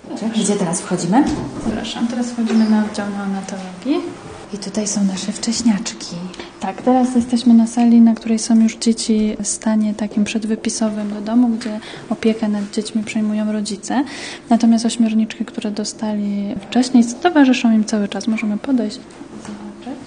Gdzie teraz wchodzimy? Zapraszam, teraz wchodzimy na oddział neonatologii. I tutaj są nasze wcześniaczki. Tak, teraz jesteśmy na sali, na której są już dzieci w stanie takim przedwypisowym do domu, gdzie opiekę nad dziećmi przejmują rodzice. Natomiast ośmiorniczki, które dostali wcześniej, towarzyszą im cały czas. Możemy podejść, zobaczyć.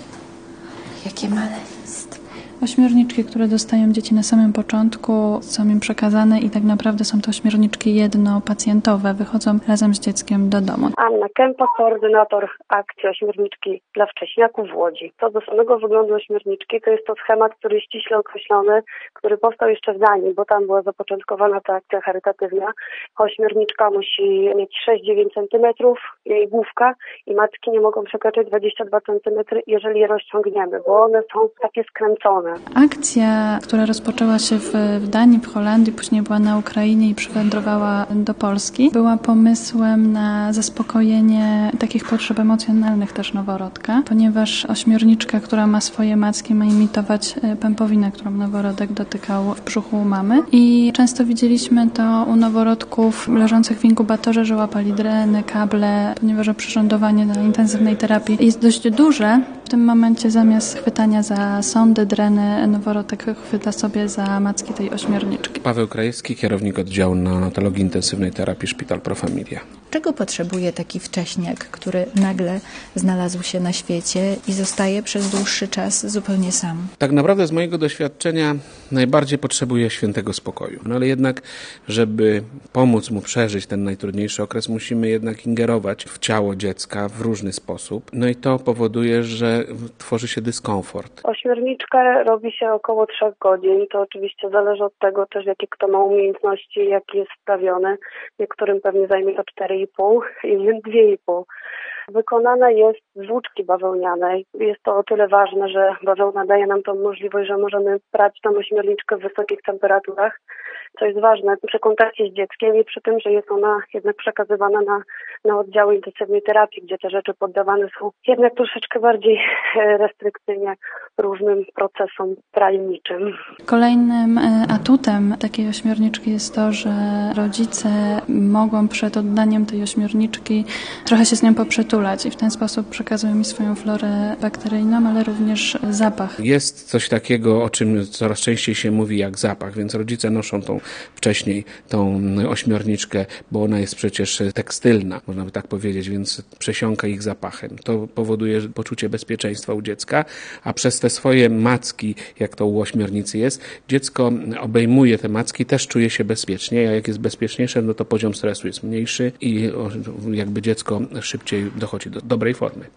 Jakie maleństwo. Ośmiorniczki, które dostają dzieci na samym początku, są im przekazane i tak naprawdę są to ośmiorniczki jednopacjentowe. Wychodzą razem z dzieckiem do domu. Anna Kępa, koordynator akcji ośmiorniczki dla wcześniaków w Łodzi. Co do samego wyglądu ośmiorniczki, to jest to schemat, który jest ściśle określony, który powstał jeszcze w Danii, bo tam była zapoczątkowana ta akcja charytatywna. Ośmiorniczka musi mieć 6-9 cm, jej główka i matki nie mogą przekraczać 22 cm, jeżeli je rozciągniemy, bo one są takie skręcone. Akcja, która rozpoczęła się w Danii, w Holandii, później była na Ukrainie i przywędrowała do Polski, była pomysłem na zaspokojenie takich potrzeb emocjonalnych też noworodka, ponieważ ośmiorniczka, która ma swoje macki, ma imitować pępowinę, którą noworodek dotykał w brzuchu u mamy. I często widzieliśmy to u noworodków leżących w inkubatorze, że łapali dreny, kable, ponieważ oprzyrządowanie do intensywnej terapii jest dość duże. W tym momencie zamiast chwytania za sondy, dreny, noworodek chwyta sobie za macki tej ośmiorniczki. Paweł Krajewski, kierownik oddziału neonatologii intensywnej terapii Szpital Pro Familia. Czego potrzebuje taki wcześniak, który nagle znalazł się na świecie i zostaje przez dłuższy czas zupełnie sam? Tak naprawdę z mojego doświadczenia najbardziej potrzebuje świętego spokoju. No ale jednak, żeby pomóc mu przeżyć ten najtrudniejszy okres, musimy jednak ingerować w ciało dziecka w różny sposób. No i to powoduje, że tworzy się dyskomfort. Ośmiorniczkę robi się około 3 godzin. To oczywiście zależy od tego też, jakie kto ma umiejętności, jaki jest wprawiony. Niektórym pewnie zajmie to 4,5, innym 2,5. Wykonana jest z włóczki bawełnianej. Jest to o tyle ważne, że bawełna daje nam tą możliwość, że możemy prać tą ośmiorniczkę w wysokich temperaturach, co jest ważne przy kontakcie z dzieckiem i przy tym, że jest ona jednak przekazywana na oddziały intensywnej terapii, gdzie te rzeczy poddawane są jednak troszeczkę bardziej restrykcyjnie różnym procesom pralniczym. Kolejnym atutem takiej ośmiorniczki jest to, że rodzice mogą przed oddaniem tej ośmiorniczki trochę się z nią poprzytulać i w ten sposób przekazują mi swoją florę bakteryjną, ale również zapach. Jest coś takiego, o czym coraz częściej się mówi jak zapach, więc rodzice noszą wcześniej tą ośmiorniczkę, bo ona jest przecież tekstylna, można by tak powiedzieć, więc przesiąka ich zapachem. To powoduje poczucie bezpieczeństwa u dziecka, a przez te swoje macki, jak to u ośmiornicy jest, dziecko obejmuje te macki, też czuje się bezpiecznie, a jak jest bezpieczniejsze, no to poziom stresu jest mniejszy i jakby dziecko szybciej dochodzi do dobrej formy.